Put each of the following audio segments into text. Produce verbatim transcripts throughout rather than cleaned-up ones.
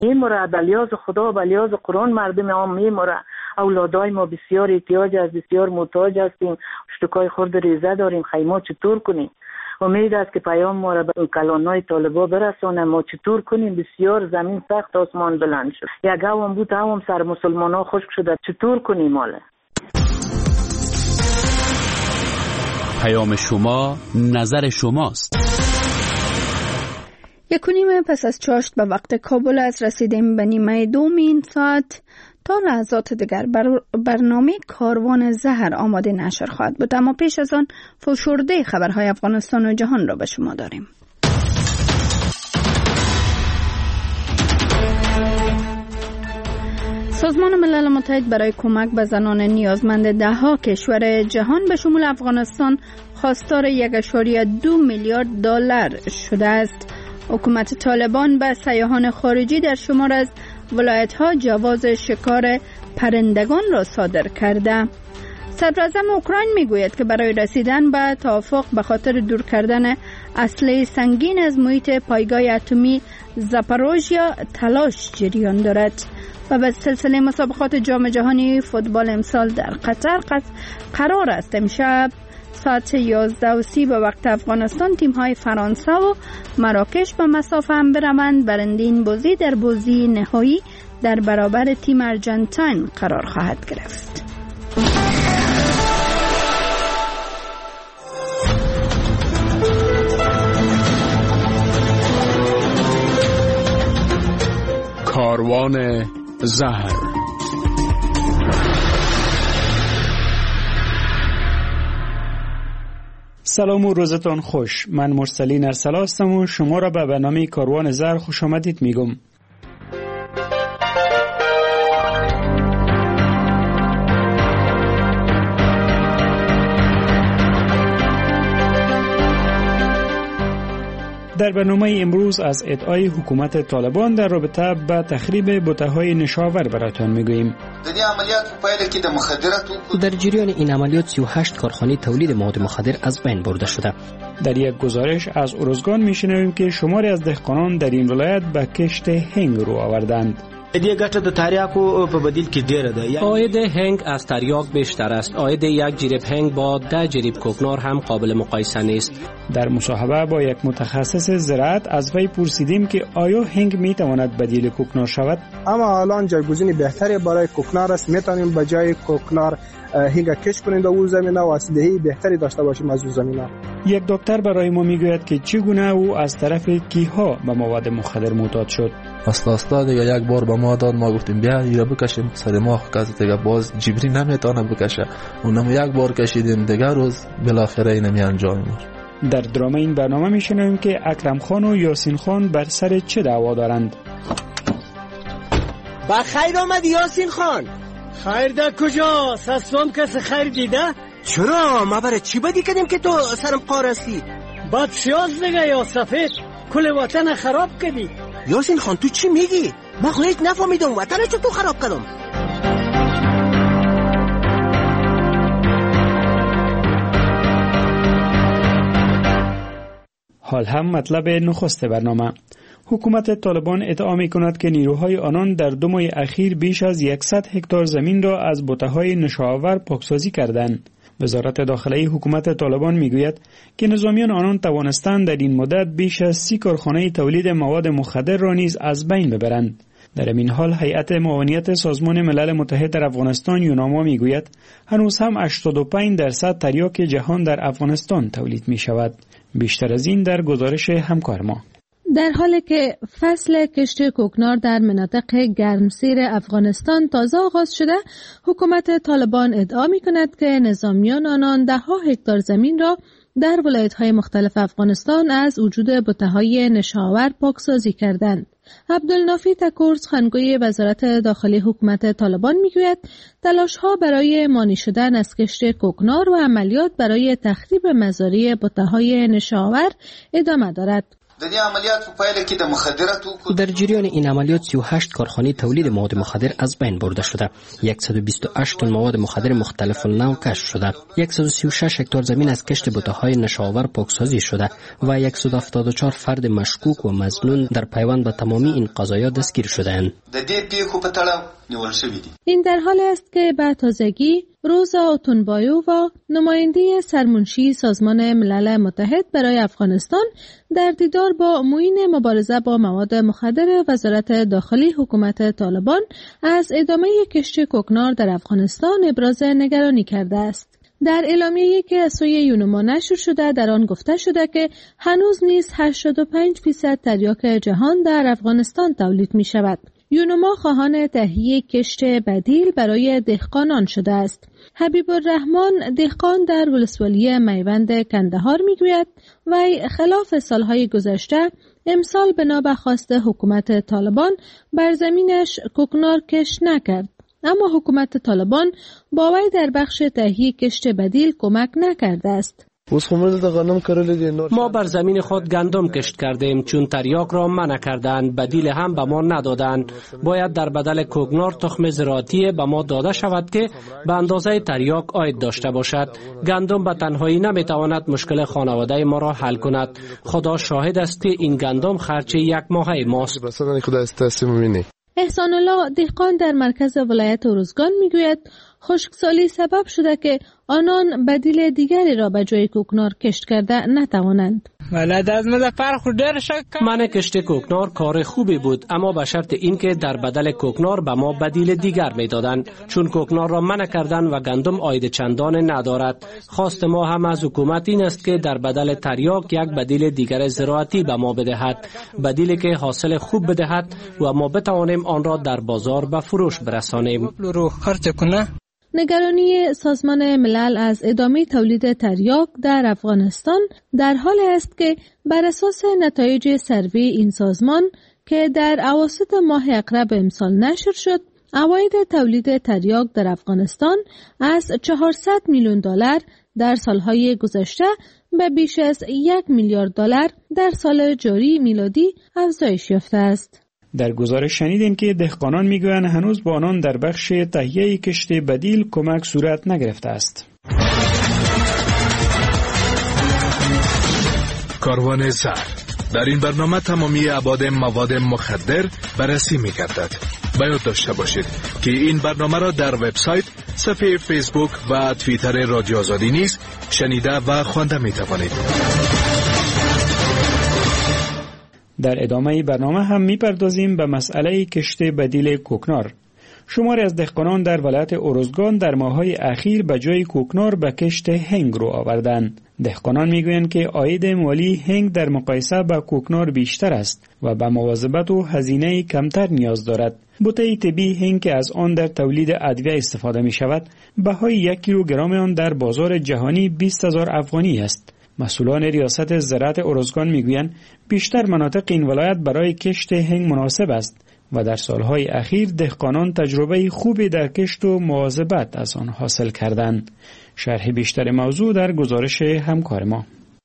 میموره، بلیاز خدا بلیاز قرآن مردم هم میموره. اولادای ما بسیار احتیاج است، بسیار محتاج هستیم، اشتکای خورد ریزه داریم. خیلی ما چطور کنیم؟ امید است که پیام ما را به کلانای طالبا برسانه. ما چطور کنیم؟ بسیار زمین سخت، آسمان بلند شد. یک هم بود هم سر مسلمان ها خشک شده. چطور کنیم حالا؟ پیام شما نظر شماست. یک و نیم پس از چاشت به وقت کابل از رسیدیم به نیمه دوم این ساعت. تا لحظات دیگر بر برنامه کاروان زهر آماده نشر خواهد بود، اما پیش از آن فشرده خبرهای افغانستان و جهان را به شما داریم. سازمان ملل متحد برای کمک به زنان نیازمند ده ها کشور جهان به شمول افغانستان خواستار یک اشاری دو میلیارد دلار شده است. حکومت طالبان به سیاحان خارجی در شمار از ولایت‌ها جواز شکار پرندگان را صادر کرده. صدراعظم اوکراین میگوید که برای رسیدن به توافق به خاطر دور کردن اسلحه سنگین از محیط پایگاه اتمی زاپاروژیا تلاش جریان دارد. و به سلسله مسابقات جام جهانی فوتبال امسال در قطر قرار است امشب ساعت یازده و سی به وقت افغانستان تیم‌های فرانسه و مراکش به مسافه هم بروند. برنده این بازی در بازی نهایی در برابر تیم ارجنتین قرار خواهد گرفت. کاروان زهر. سلام و روزتان خوش. من مرسلین ارسلا هستم و شما را به برنامه کاروان زهر خوش آمدید میگم. در برنامه امروز از ادعای حکومت طالبان در رابطه با تخریب بوته‌های نشاور براتون میگوییم. در جریان این عملیات سی و هشت کارخانه تولید مواد مخدر از بین برده شده. در یک گزارش از ارزگان میشنویم که شماری از دهقانان در این ولایت به کشت هنگ رو آوردند. عاید هنگ از تریاک بیشتر است. عاید یک جریب هنگ با ده جریب کوکنار هم قابل مقایسه نیست. در مصاحبه با یک متخصص زراعت از وی پرسیدیم که آیا هنگ میتواند بدیل کوکنار شود؟ اما الان جایگزین بهتری برای کوکنار است. میتونیم به جای کوکنار هنگ کش کنیم در اون زمینه و اسلحه بهتری داشته باشیم از اون زمینه. یک دکتر برای ما میگوید که چگونه او از طرف کیها به مواد مخدر معتاد شد. اصلا اصلا دیگه یک بار به ما داد، ما گفتیم بیا ایرا بکشیم سر ما کسی دیگه باز جبری نمیتونه بکشه. اونم یک بار کشیدیم دیگه روز بالاخره اینم انجام میشه. در درام این برنامه میشنویم که اکرم خان و یاسین خان بر سر چه دعوا دارند. با خیر آمدی یاسین خان. خیر در کجا؟ سسوام کسی خیر دیده؟ چرا؟ ما برای چی بدی کردیم که تو سرم قارستی؟ بد سیاز دیگه یا سفید کل وطن خراب کردی. یاسین خان تو چی میگی؟ ما خودت نفهمیدم وطنش تو خراب کردم. حال هم مطلب نخست برنامه. حکومت طالبان ادعا می‌کند که نیروهای آنان در دو ماه اخیر بیش از صد هکتار زمین را از بوته‌های نشاور پاکسازی کردند. وزارت داخلی حکومت طالبان میگوید که نظامیان آنان توانستند در این مدت بیش از سی کارخانه تولید مواد مخدر را نیز از بین ببرند. در این حال هیئت معاونیت سازمان ملل متحد در افغانستان یوناما میگوید هنوز هم هشتاد و پنج درصد تریاک جهان در افغانستان تولید می شود. بیشتر از این در گزارش همکار ما. در حالی که فصل کشت کوکنار در مناطق گرمسیر افغانستان تازه آغاز شده، حکومت طالبان ادعا می کند که نظامیان آنان ده ها هکتار زمین را در ولایت‌های مختلف افغانستان از وجود بوته‌های نشاور پاکسازی کردند. عبدالنافی تکور سخنگوی وزارت داخلی حکومت طالبان میگوید تلاش‌ها برای مانی شدن از کشت کوکنار و عملیات برای تخریب مزارع بوته‌های نشاور ادامه دارد. در جریان این عملیات سی و هشت کارخانه تولید مواد مخدر از بین برده شده. صد و بیست و هشت تن مواد مخدر مختلف النوع کشف شده. صد و سی و شش هکتار زمین از کشت بوته‌های نشاور پاکسازی شده و صد و هفتاد و چهار فرد مشکوک و مظنون در پیوند به تمامی این قضایا دستگیر شده‌اند. این در حال است که به تازگی روزا اوتونبایووا نماینده سرمنشی سازمان ملل متحد برای افغانستان در دیدار با معین مبارزه با مواد مخدر وزارت داخلی حکومت طالبان از ادامه کشت کوکنار در افغانستان ابراز نگرانی کرده است. در اعلامیه‌ای که از سوی یونما نشر شده در آن گفته شده که هنوز نیز هشتاد و پنج درصد تریاک جهان در افغانستان تولید می شود. یونما خواهان تهیه کشت بدیل برای دهقانان شده است. حبیب الرحمن دهقان در ولسوالی میوند کندهار میگوید وی خلاف سالهای گذشته امسال بنا به خواست حکومت طالبان بر زمینش کوکنار کشت نکرد، اما حکومت طالبان با وی در بخش تهیه کشت بدیل کمک نکرده است. ما بر زمین خود گندم کشت کردیم چون تریاک را منع کردند، بدیل هم به ما ندادند. باید در بدل کوکنار تخم زراعتی به ما داده شود که به اندازه تریاک عاید داشته باشد. گندم به تنهایی نمیتواند مشکل خانواده ما را حل کند. خدا شاهد است که این گندم خرچ یک ماهه ماست. احسان الله دهقان در مرکز ولایت ارزگان میگوید خشکسالی سبب شده که آنان بدیل دیگری را به جای کوکنار کشت کرده نتوانند. من کشت کوکنار کار خوبی بود، اما به شرط اینکه در بدل کوکنار به ما بدیل دیگر میدادند، چون کوکنار را منع کردن و گندم عاید چندان ندارد. خواست ما هم از حکومت این است که در بدل تریاک یک بدیل دیگر زراعتی به ما بدهد، بدیلی که حاصل خوب بدهد و ما بتوانیم آن را در بازار به فروش برسانیم. نگرانی سازمان ملل از ادامه تولید تریاک در افغانستان در حال است که بر اساس نتایج سروی این سازمان که در اواسط ماه اقرب امسال نشر شد، عواید تولید تریاک در افغانستان از چهارصد میلیون دلار در سالهای گذشته به بیش از یک میلیارد دلار در سال جاری میلادی افزایش یافته است. در گزارش شنیدیم که دهقانان میگویند هنوز با آنان در بخش تهیه کشت بدیل کمک صورت نگرفته است. کاروان زهر در این برنامه تمامی ابعاد مواد مخدر بررسی می‌گردد. باید داشته باشید که این برنامه را در وبسایت، صفحه فیسبوک و توییتر رادیو آزادی نیز شنیده و خوانده می‌توانید. در ادامه برنامه هم میپردازیم به مسئله کشت بدیل کوکنار. شماری از دهقانان در ولایت ارزگان در ماه‌های اخیر به جای کوکنار به کشت هنگ رو آوردند. دهقانان میگویند که عاید مالی هنگ در مقایسه با کوکنار بیشتر است و به مواظبت و هزینه کمتر نیاز دارد. بوته طبی هنگ که از آن در تولید ادویه استفاده می شود، بهای یک کیلوگرم آن در بازار جهانی بیست هزار افغانی است. مسئولان ریاست زراعت ارزگان میگویند بیشتر مناطق این ولایت برای کشت هنگ مناسب است و در سالهای اخیر دهقانان تجربه خوبی در کشت و مواظبت از آن حاصل کردند. شرح بیشتر موضوع در گزارش همکار ما.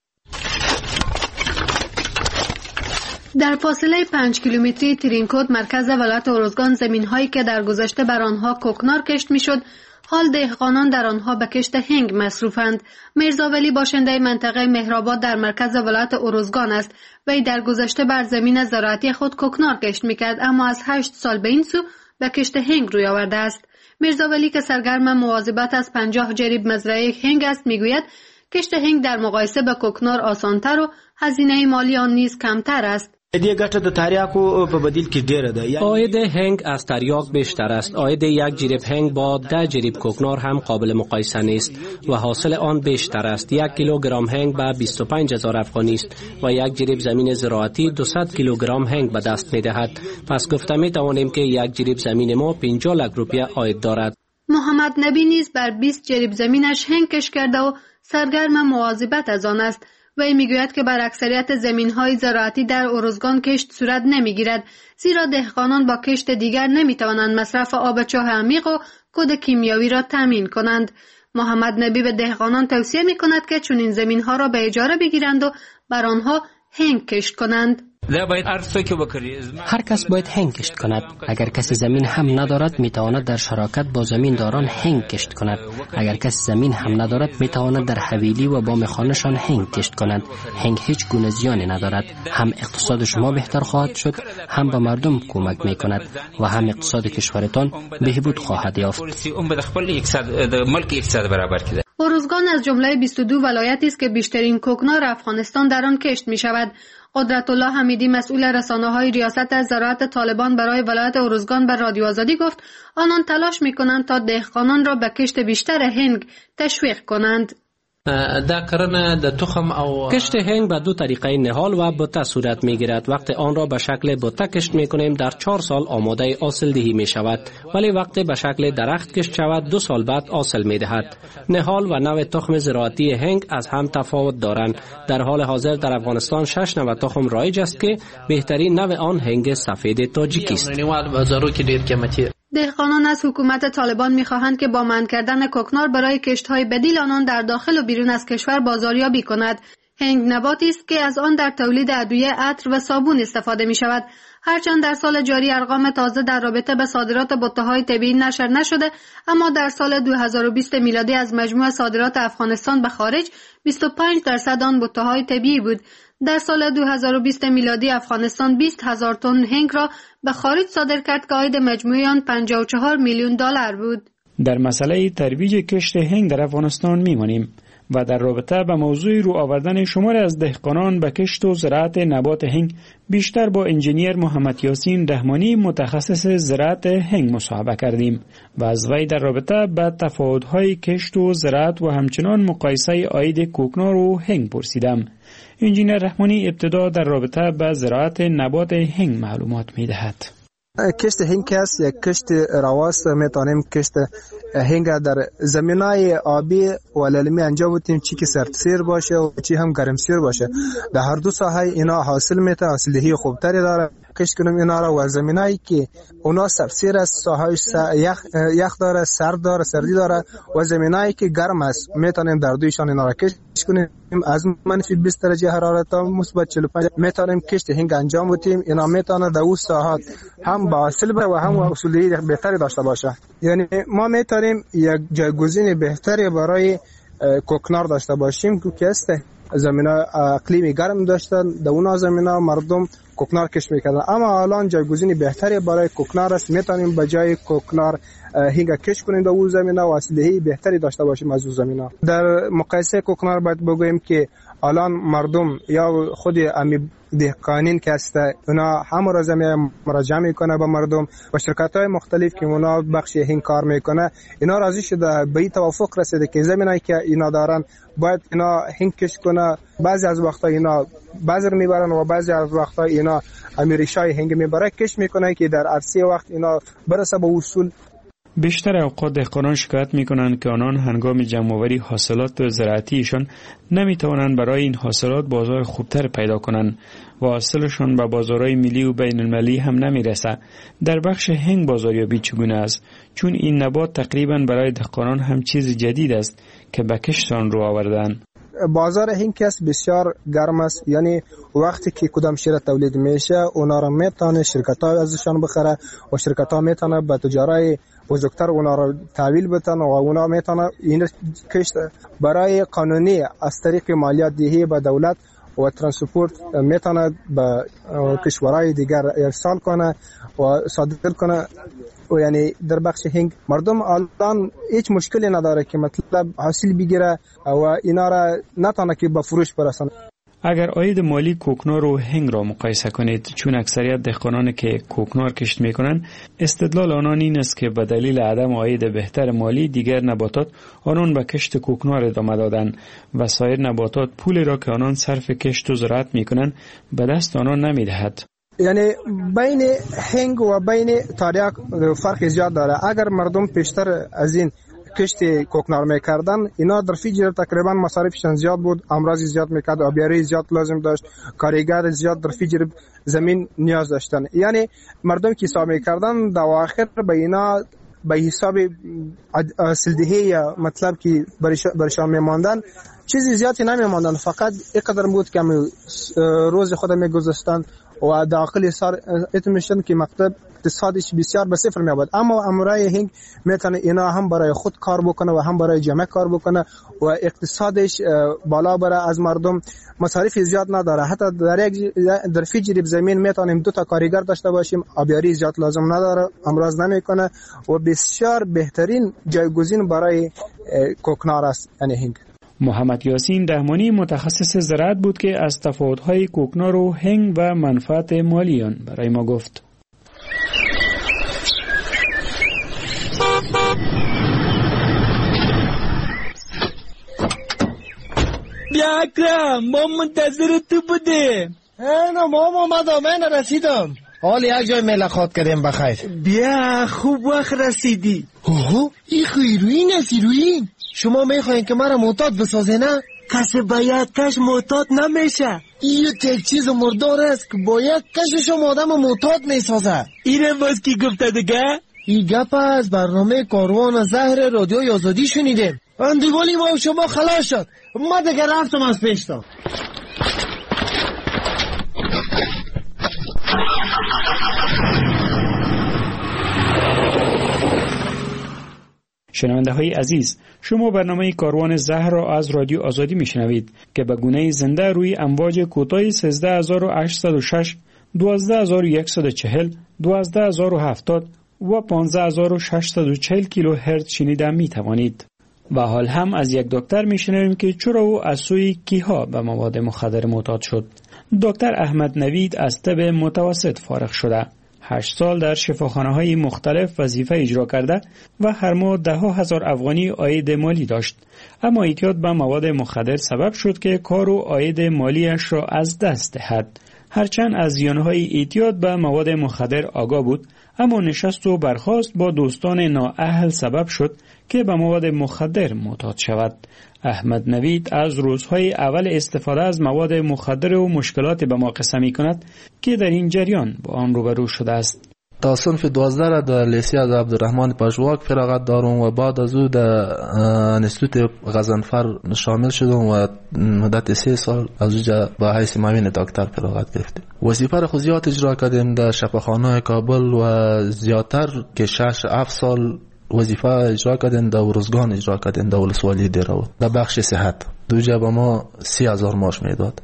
در فاصله پنج کیلومتری ترینکوت مرکز ولایت ارزگان زمین‌هایی که در گذشته بر آنها کوکنار کشت می‌شد، حال دهقانان در آنها به کشت هنگ مصروفند. میرزا ولی باشنده منطقه مهرآباد در مرکز ولایت ارزگان است. وی در گذشته بر زمین زراعتی خود کوکنار کشت میکرد، اما از هشت سال به این سو به کشت هنگ روی آورده است. میرزا ولی که سرگرم مواظبت از پنجاه جریب مزرعه هنگ است میگوید کشت هنگ در مقایسه با کوکنار آسانتر و هزینه مالی آن نیز کمتر است. عاید هنگ از تریاک بیشتر است. عاید یک جریب هنگ با ده جریب کوکنار هم قابل مقایسه نیست و حاصل آن بیشتر است. یک کیلوگرم هنگ به بیست و پنج هزار افغانی است و یک جریب زمین زراعتی دویست کیلوگرم هنگ به دست می دهد. پس گفته می توانیم که یک جریب زمین ما پنجاه لک روپیه عاید دارد. محمد نبی نیز بر بیست جریب زمینش هنگ کشت کرده و سرگرم مواظبت از آن است. وی میگوید که بر اکثریت زمین‌های زراعتی در ارزگان کشت صورت نمیگیرد، زیرا دهقانان با کشت دیگر نمیتوانند مصرف آب چاه عمیق و کود کیمیاوی را تامین کنند. محمد نبی به دهقانان توصیه میکند که چنین زمین‌ها را به اجاره بگیرند و بر آنها هنگ کشت کنند. هر کس باید هنگ کشت کند. اگر کسی زمین هم ندارد می تواند در شراکت با زمین داران هنگ کشت کند. اگر کسی زمین هم ندارد می تواند در حویلی و بام خانه‌شان هنگ کشت کند. هنگ هیچ گونه زیانی ندارد. هم اقتصاد شما بهتر خواهد شد، هم به مردم کمک می کند و هم اقتصاد کشورتان بهبود خواهد یافت. ارزگان از جمله بیست و دو ولایتی است که بیشترین کوکنار افغانستان در آن کشت می شود. قدرت الله حمیدی مسئول رسانه‌های ریاست از زراعت طالبان برای ولایت ارزگان به رادیو آزادی گفت آنان تلاش می‌کنند تا دهقانان را به کشت بیشتر هنگ تشویق کنند. کشت هنگ به دو طریقه نهال و بوته صورت می گیرد. وقتی آن را به شکل بوته کشت می کنیم در چهار سال آماده حاصل دهی می شود، ولی وقتی به شکل درخت کشت شود دو سال بعد حاصل می دهد. نهال و نوع تخم زراعتی هنگ از هم تفاوت دارند. در حال حاضر در افغانستان شش نوع تخم رایج است که بهترین نوع آن هنگ سفید تاجیکی است. دهقانان از حکومت طالبان می‌خواهند که با منع کردن کوکنار برای کشت‌های بدیل آنان در داخل و بیرون از کشور بازاریابی کند. هنگ نباتی است که از آن در تولید ادویه، عطر و صابون استفاده می‌شود. هرچند در سال جاری ارقام تازه در رابطه به صادرات بوته‌های طبیعی نشر نشده، اما در سال دو هزار و بیست میلادی از مجموع صادرات افغانستان به خارج بیست و پنج درصد آن بوته‌های طبیعی بود. در سال دو هزار و بیست میلادی افغانستان بیست هزار تن هنگ را به خارج صادر کرد که عاید مجموعی آن پنجاه و چهار میلیون دلار بود. در مسئله ترویج کشت هنگ در افغانستان میمانیم و در رابطه به موضوع رو آوردن شمار از دهقانان به کشت و زراعت نبات هنگ بیشتر با انجینیر محمد یاسین رحمانی متخصص زراعت هنگ مصاحبه کردیم و از وی در رابطه به تفاوت‌های کشت و زراعت و همچنان مقایسه عاید کوکنار و هنگ پرسیدم. انجینیر رحمانی ابتدا در رابطه با زراعت نبات هنگ معلومات می‌دهد. کشت هنگ است یک کشت رواست. میتونیم کشت هنگ در زمینای آبی و للمی انجام بدیم، چی که سردسیر باشه و چی هم گرمسیر باشه. در هر دو ساحه اینا حاصل میته، حاصلدهی خوبتری داره. کشت کنیم اینا را و زمینایی که اونا سردسیر است، ساحه‌اش یخ یخ داره، سرد داره، سردی داره و زمینایی که گرم است میتونیم در دویشان اینا را کشت کنیم. از منفی بیست درجه حرارت تا مثبت چهل و پنج میتونیم کشت هنگ انجام بدیم. اینا میتونه در اون ساحات هم با حاصل بره و هم حاصلدهی بهتری داشته باشه. یعنی ما میتونیم یک جایگزین بهتری برای کوکنار داشته باشیم که است زمینه اقلیمی گرم داشتن، در اون زمینه مردم کوکنار کشت میکردن، اما الان جایگزین بهتری برای کوکنار است. میتونیم به جای کوکنار هنگ کشت کنیم در اون زمینه و حاصلدهی بهتری داشته باشیم از اون زمینه. در مقایسه کوکنار باید بگوییم که الان مردم یا خود امی دهقانین که است اونا هم را زمینه مراجعه میکنه به مردم و شرکت‌های مختلف که اونا بخش هنگ کار میکنه، اینا راضی شده به این توافق رسیده که زمینه‌ای که اینا دارن باید اینا هنگ کشت کنه. بعضی از وقتا اینا بازار میبرن و بعضی از وقتا اینا امیرشای هنگ میبره کشت میکنه که در عرصه وقت اینا برسه به اصول. بیشتر اوقات دهقانان شکایت میکنند که آنان هنگام جمع‌آوری حاصلات زراعتیشان نمیتوانند برای این حاصلات بازار خوبتر پیدا کنند و حاصلشان به بازارهای ملی و بین المللی هم نمیرسه. در بخش هنگ بازاریابی چگونه است؟ چون این نبات تقریبا برای دهقانان هم چیز جدید است که به کشت آن رو آوردن. بازار هنگ است بسیار گرم است، یعنی وقتی که کدام شیر تولید میشه اونا را میتونه شرکت‌ها ازشان بخره و شرکت‌ها میتونه به تجارای بزرگتر اونا را تحویل بدن و اونا میتونه این کشت برای قانونی از طریق مالیات دهی به دولت و ترانسپورت میتونه به کشورهای دیگر ارسال کنه و صادر کنه. و یعنی در بخش هنگ مردم الان هیچ مشکلی نداره که مطلب حاصل بگیره و اینا را نتونه که به فروش برسونه. اگر عاید مالی کوکنار و هنگ را مقایسه کنید، چون اکثریت دهقانانی که کوکنار کشت میکنند استدلال آنان این است که به دلیل عدم عاید بهتر مالی دیگر نباتات آنان به کشت کوکنار ادامه دادند و سایر نباتات پولی را که آنان صرف کشت و زراعت میکنند به دست آنان نمیدهد. یعنی بین هنگ و بین تریاک فرق زیاد داره. اگر مردم پیشتر از این کشت کوکنار میکردن اینا در فیجر تقریبا مصارفشان زیاد بود، امراض زیاد میکرد، آبیاری زیاد لازم داشت، کارگر زیاد در فیجر زمین نیاز داشتن. یعنی مردم که حساب میکردن در آخر به اینا به حساب سلدهی یا مطلب که برشان میماندن چیزی زیادی نمیماندن، فقط اینقدر بود که روز خود میگذاشتن و داخل سر اتمیشن که مکتب اقتصادش بسیار به صفر میاد. اما امرای هنگ میتونه اینا هم برای خود کار بکنه و هم برای جامعه کار بکنه و اقتصادش بالا بره، از مردم مصارف زیاد نداره. حتی در یک در فی جریب زمین میتونیم دو تا کارگر داشته باشیم، آبیاری زیاد لازم نداره، امراض نمیکنه و بسیار بهترین جایگزین برای کوکنار است. یعنی هنگ محمد یاسین دهمانی متخصص زراعت بود که از تفاوت‌های کوکنار و هنگ و منفعت مالی آن برای ما گفت. بیا اکرم، ما منتظر تو بودیم. اینا ما اومدم، من رسیدم. حال یک جای ملاقات کردیم بخیر. بیا خوب وقت رسیدی. اوه این خیروین است. ایروین شما میخواین که مرا معتاد بسازه نه؟ کسی باید کش معتاد نمیشه. این یک چیز مردار است که باید کشش آدم معتاد میسازه. اینه باز کی گفته دیگه؟ این گپ از برنامه کاروان زهر رادیوی آزادی شنیدیم. اندیوالی ما شما خلاص شد، ما دیگه رفتم از پیشتان. شنونده های عزیز، شما برنامه کاروان زهر را از رادیو آزادی میشنوید که به گونه زنده روی امواج کوتاه سیزده هزار و هشتصد و شش، دوازده هزار و صد و چهل، دوازده هزار و هفتاد و پانزده هزار و ششصد و چهل کیلو هرتز شنیده می توانید. و حال هم از یک دکتر میشنویم که چرا او از سوی کیها به مواد مخدر معتاد شد. دکتر احمد نوید از طب متوسط فارغ شده. هشت سال در شفاخانه‌های مختلف وظیفه اجرا کرده و هر ماه ده ها هزار افغانی عاید مالی داشت. اما اعتیاد به مواد مخدر سبب شد که کار و عاید مالیش را از دست دهد. هرچند از زیانهای اعتیاد به مواد مخدر آگاه بود، اما نشست و برخاست با دوستان نااهل سبب شد که به مواد مخدر معتاد شود. احمد نوید از روزهای اول استفاده از مواد مخدر و مشکلات به ما قصه می کند که در این جریان با آن روبرو شده است. تا صنف دوازده را در لیسه از عبدالرحمن پژواک فراغت دارم و بعد از او در انستیتوت غضنفر شامل شدم و مدت سه سال از اونجا با حیث معاون دکتر فراغت گرفتم. وظیفه را خود زیاد اجرا کردیم در شفاخانه کابل و زیادتر که شش هفت سال وظیفه اجرا کردیم در ورزگان اجرا کردیم در ولسوالی دیراو در بخش صحت. دوجا با ما سی هزار ماش میداد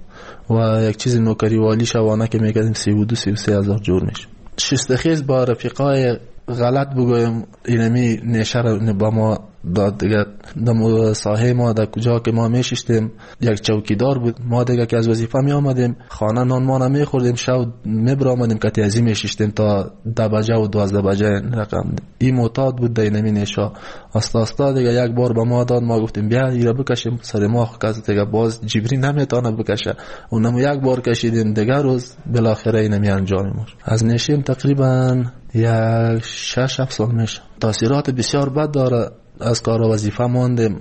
و یک چیز نوکری والی شبانه که میکردیم سی و دو سی و سه هزار جور میشه. شستخیز با رفیقای غلط بگویم اینمی نیشه را با ما داد دیگه. در ساحه ما در کجا که ما میشیشتیم یک چوکیدار بود، ما دیگه که از وظیفه می آمدیم خانه نان ما نمی خوردیم، شب می برآمدیم که تیزی میشیشتیم تا ده بجه و دوازده بجه رقم. این معتاد بود در اینمی نیشه. استا استا دیگه یک بار با ما داد، ما گفتیم بیا ایره بکشیم سر ما کس دیگه باز جبری نمیتونه بکشه. اونم یک بار کشیدیم دیگه روز بالاخره اینمی انجام ما. از نیشیم تقریبا یک شش هفت سال میشه. تاثیرات بسیار بد داره. از کار و وظیفه ماندیم،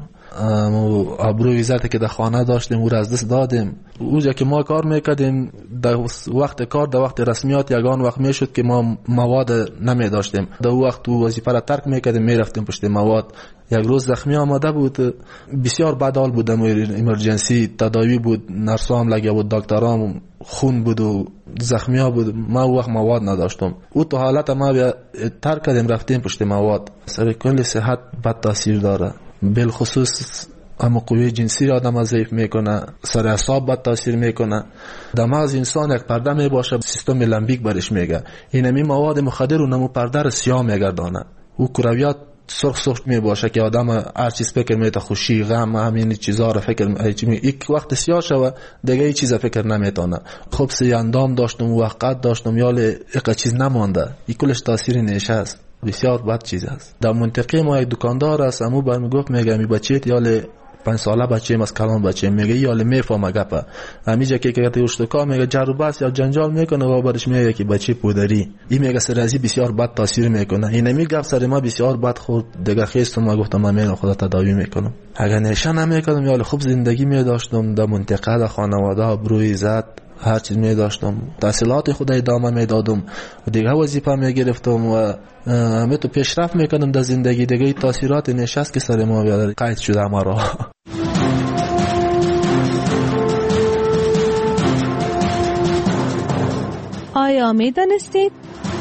ابروی عزت که در خانه داشتیم او را از دست دادیم. اونجا که ما کار میکردیم در وقت کار در وقت رسمیات یگان وقت میشد که ما مواد نمی داشتیم، در وقت تو وظیفه را ترک میکردیم میرفتیم پشت مواد. یک روز زخمی آمده بود، بسیار بد حال بود، ایمرجنسی تداوی بود، نرسام لگه بود، دکترام خون بود و زخمی ها بود. ما وقت مواد نداشتم. او تو حالت ما بیا ترک کردیم رفتیم پشت مواد. سر کل صحت بد تاثیر داره، بالخصوص اما قوی جنسی را آدم ضعیف میکنه، سر اعصاب بد تاثیر میکنه. در مغز انسان یک پرده می باشه، سیستم لمبیک برش میگه. اینمی مواد مخدر و نمو پرده را سیاه میگردانه. او کرویات سرخ سرخ می باشه که آدم هر چیز فکر میته، خوشی غم همین چیزا را فکر می یک وقت سیاه شوه دیگه هیچ چیز فکر نمیتونه. خب سی اندام داشتم وقت داشتم یا یک چیز نمانده. این کلش تاثیر نیشه است، بسیار بد چیز است. در منطقه ما یک دکاندار است، امو برمی گفت میگه می بچه‌ت یا پنج ساله بچه از کلان بچه میگه یا میفهمه گپه همیشه که که اشتکا میگه جرو بس یا جنجال میکنه و بعدش میگه که بچه پودری. این میگه سرازی بسیار بد تاثیر میکنه. این میگه سر ما بسیار بد خورد دیگه. خیستم ما گفتم من خدا تداوی میکنم. اگر نشه نمیکردم یا خوب زندگی میداشتم در منطقه در خانواده ابروی عزت هر چیز می داشتم، تحصیلات خود ادامه می دادم و دیگه وظیفه می گرفتم و همه تو پیشرفت میکنم در زندگی. دیگه تاثیرات نشست که سر ما بیاد قید شده ما را. آیا می دانستید؟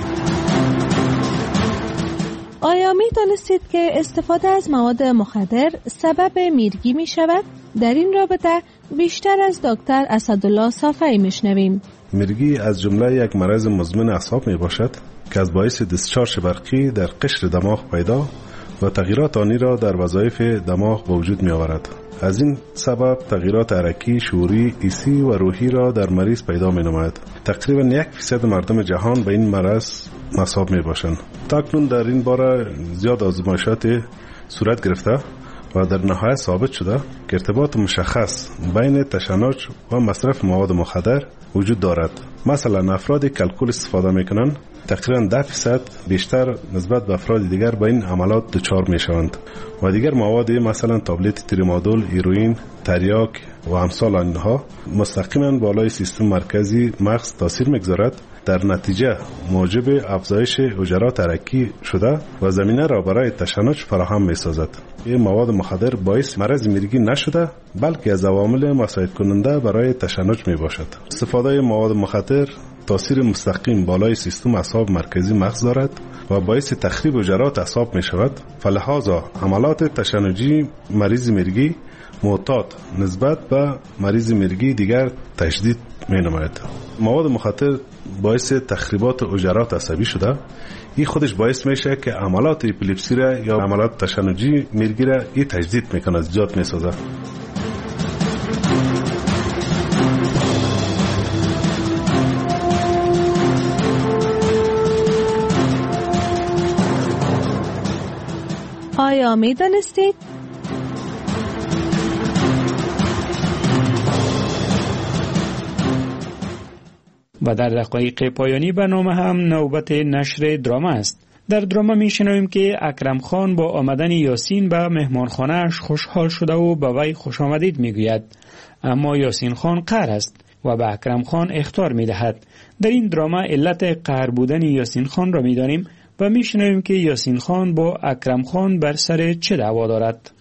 آیا می دانستید که استفاده از مواد مخدر سبب میرگی می شود؟ در این رابطه بیشتر از دکتر اسدالله صافی میشنویم. میرگی از جمله یک مرض مزمن اعصاب می باشد که از باعث دیسچارژ برقی در قشر دماغ پیدا و تغییرات آنی را در وظایف دماغ به وجود می آورد. از این سبب تغییرات حرکی، شعوری، حسی و روحی را در مریض پیدا می نماید. تقریبا یک فیصد مردم جهان به این مرض مصاب می باشند. تاکنون در این باره زیاد آزمایشات صورت گرفته و در نهایت ثابت شده که ارتباط مشخص بین تشنج و مصرف مواد مخدر وجود دارد. مثلا افرادی که الکل استفاده میکنند تقریبا ده فیصد بیشتر نسبت به افراد دیگر به این عملات دچار میشوند و دیگر مواد مثلا تابلت تریمادول، هیروئین، تریاک و امثال آنها مستقیما بالای سیستم مرکزی مغز تاثیر میگذارد، در نتیجه موجب افزایش حجرات حرکی شده و زمینه را برای تشنج فراهم می‌سازد. این مواد مخدر باعث مرض میرگی نشده بلکه از عوامل مساعد کننده برای تشنج میباشد. استفاده مواد مخدر تاثیر مستقیم بالای سیستم اعصاب مرکزی مغز دارد و باعث تخریب حجرات اعصاب میشود. فلهذا عملات تشنجی مریض میرگی معتاد نسبت به مریض میرگی دیگر تشدید می نماید. مواد مخدر باعث تخریبات حجرات عصبی شده. این خودش باعث میشه که عملات اپیلپسی را یا عملات تشنجی میرگی را این تجدید میکنه، زیاد میسازه. آیا می دانستید؟ و در دقایق پایانی برنامه هم نوبت نشر دراما است. در دراما می شنویم که اکرم خان با آمدن یاسین به مهمانخانه‌اش خوشحال شده و به وی خوش آمدید می گوید، اما یاسین خان قهر است و به اکرم خان اخطار می دهد. در این دراما علت قهر بودن یاسین خان را می دانیم و می شنویم که یاسین خان با اکرم خان بر سر چه دعوا دارد.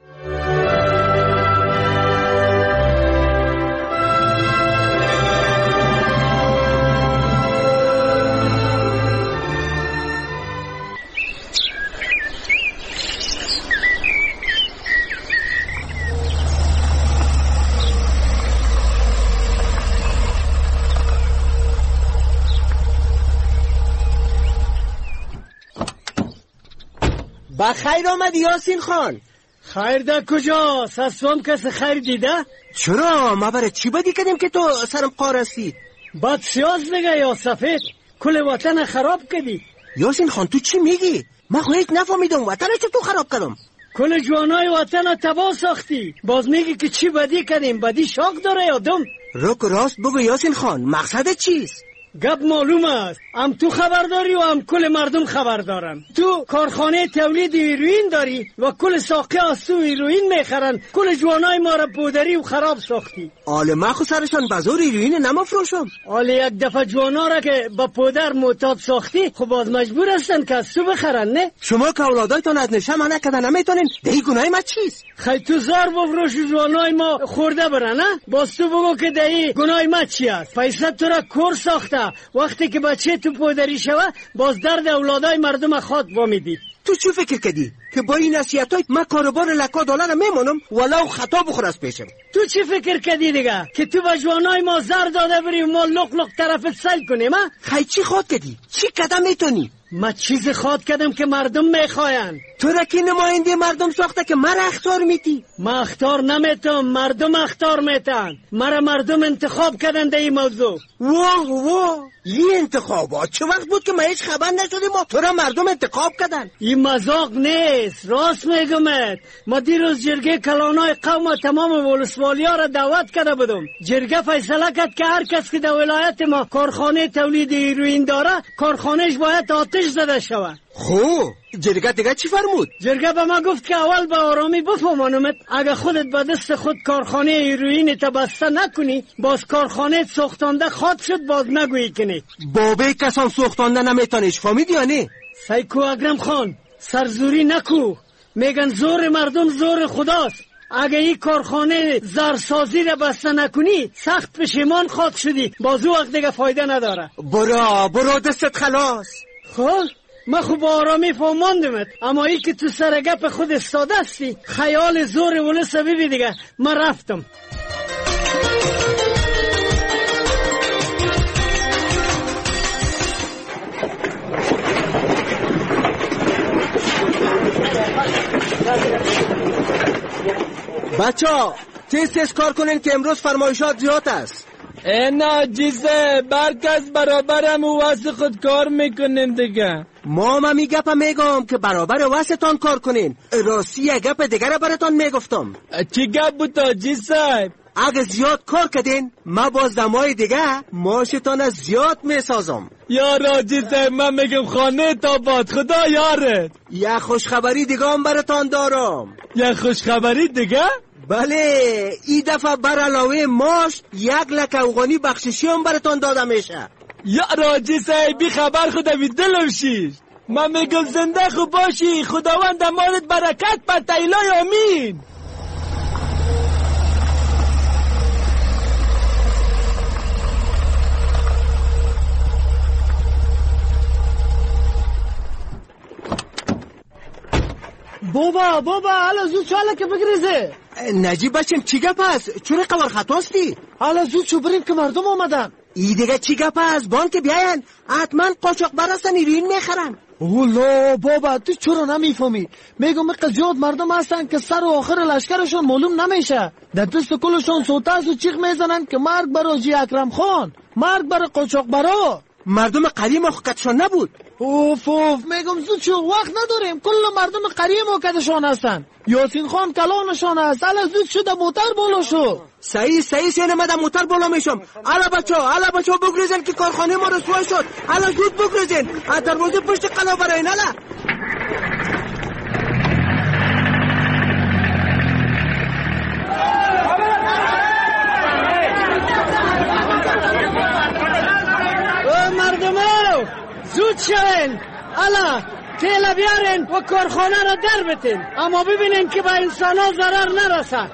با خیر آمدی یاسین خان. خیر در کجاست؟ از تو هم کسی خیر دیده؟ چرا؟ ما برای چی بدی کردیم که تو سرم قار هستی؟ بد سیاز بگه یا سفید، کل وطن خراب کردی. یاسین خان تو چی میگی؟ من خو هیچ نفهمیدم وطن چه تو خراب کردم؟ کل جوانای وطن تباه ساختی، باز میگی که چی بدی کردیم؟ بدی شاق داره یا دم؟ روک راست بگو یاسین خان، مقصدت چیست؟ گپ معلوم است، هم تو خبر داری و هم کل مردم خبر دارن. تو کارخانه تولید هیروئین داری و کل ساقه از تو هیروئین میخرن. کل جوانای ما را پودری و خراب ساختی. آله من خو سرشان بازار هیروئین نمافروشم. آله یک دفعه جوانا را که با پودر معتاد ساختی، خب باز مجبور هستن که از تو بخرن، نه؟ شما که اولادایتون از نشه منع کردن نمیتونین، دهی گناه ما چیست؟ خیلی تو زار بفروش جوانای ما خورده برن، نه؟ باز تو بگو که دهی گناه ما چی است؟ پیسه تو را کور ساخته، وقتی که بچه تو پودری شوه باز درد اولادای مردم خود وامیدی. تو چی فکر کردی؟ که با این نصیحتای من کاروبار لکا دلار میمونم ولو خطا بخور از پیشم؟ تو چی فکر کردی دیگه؟ که تو به جوانای ما زر داده بری ما لق لق طرفت سیل کنیم؟ ها؟ خیلی چی خواد کردی؟ چی قدم میتونی؟ ما چیز خواد کردم که مردم میخواین. تو را که نماینده مردم ساخته که مرا اختار میتی؟ ما اختار نمیتم، مردم اختار میتن. مرا مردم انتخاب کردن در این موضوع. واه واه، این انتخابات چه وقت بود که ما هیچ خبر نشدیم؟ ما تو را مردم انتخاب کردن. این مذاق نیست، راست میگمت. ما دیروز جرگه کلانای قوم و تمام ولسوالیا را دعوت کرده بودم. جرگه فیصله کرد که هر کس که در ولایت ما کارخانه تولید هیروئین داره، کارخانهش باید آتش آتش زده شود. خب جرگه دیگه چی فرمود؟ جرگه به ما گفت که اول به آرامی بفهمانمت اگه خودت به دست خود کارخانه هیروئین بسته نکنی باز کارخانه سوختانده خواد شد باز نگویی کنی. بابه کسان سوختانده نمیتونیش فهمید یا نه؟ سیکو اکرم خان سرزوری نکو، میگن زور مردم زور خداست. اگه این کارخانه زرسازی را بسته نکنی سخت پشیمان خواد شدی باز او وقت دیگه فایده نداره. برا برا دستت خلاص. خب من خوب آرامی فهماندمت، اما ای که تو سر گپ خود استاده هستی خیال زور ولس ببی دیگه. من رفتم. بچه ها تیز تیز کار کنین که امروز فرمایشات زیاد است. اینا جیزه برکس برابرم و واسه خود کار میکنین دیگه. ما ما می گپ میگم که برابر واسهتان کار کنین. راستی یه گپ دیگه را براتان میگفتم. چی گپ بودا جیزه؟ اگه زیاد کار کردین ما باز دمای دیگه ماشتان از زیاد میسازم. یارا جیزه من میگم خانه تا باد خدا یارت. یه خوشخبری دیگه هم براتان دارم. یه خوشخبری دیگه؟ بله این دفعه بر علاوه ماش یک لک افغانی بخششی هم براتان داده میشه. یارا جیزه بی خبر خدا بی دلم شیش. من میگم زنده خوب باشی، خداوند مالت برکت بر تیلای امین. بابا بابا حالا زود چاله که بگریزه. نجیب بچم چی گپ است؟ چون قبر خطاستی؟ حالا زود شو بریم که مردم آمدن. ای دیگه چی گپ است؟ بان که بیاین حتما قاچاق برستن هیروئین میخرن. اولا بابا تو چرا نمیفهمی؟ میگم قضیات مردم هستن که سر و آخر لشکرشون معلوم نمیشه. در دست کلشون سوتاز و چیخ میزنن که مرگ بر حاجی اکرم خان، مرگ بر قاچاق برا. مردم قدیم حقیقتشان نبود. اوف اوف میگم زود شو وقت نداریم. کل مردم قدیم حقیقتشان هستن. یاسین خان کلانشان هست. حالا زود شو در موتر بالا شو. صحیح صحیح سینه من در موتر بالا میشم. حالا بچه ها حالا بچه ها بگریزن که کارخانه ما رسوا شد. حالا زود بگریزن از دروازه پشت قلا براین. حالا مردمو زود شوین. الا تیل بیارین و کارخانه را در بتین، اما ببینین که به انسان ها ضرر نرسد.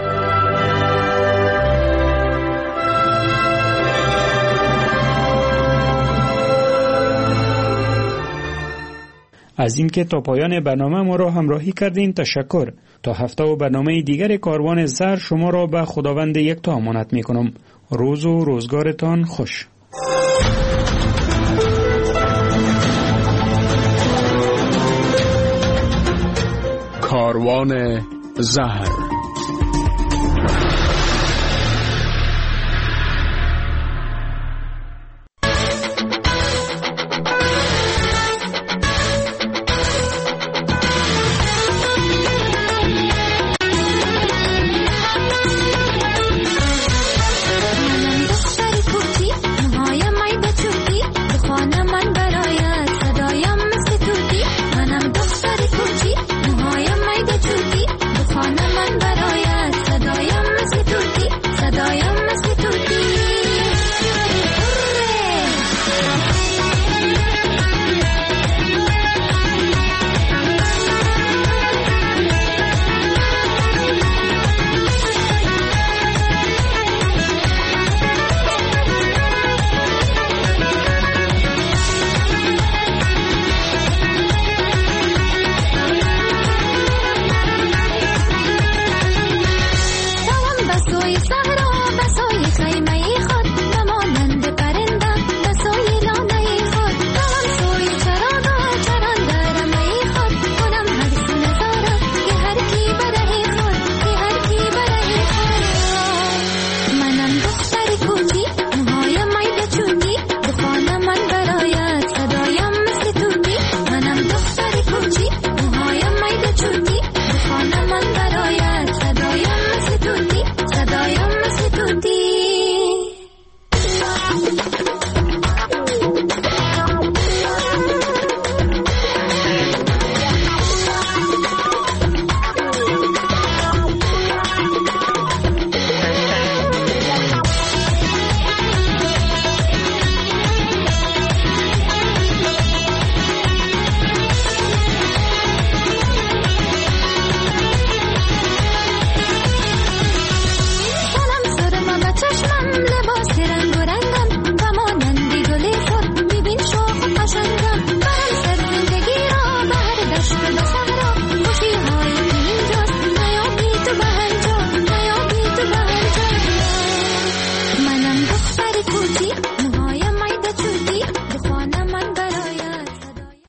از اینکه تا پایان برنامه ما را همراهی کردین تشکر. تا هفته و برنامه دیگر کاروان زر شما را به خداوند یکتا امانت می کنم. روز و روزگارتان خوش. کاروان زهر.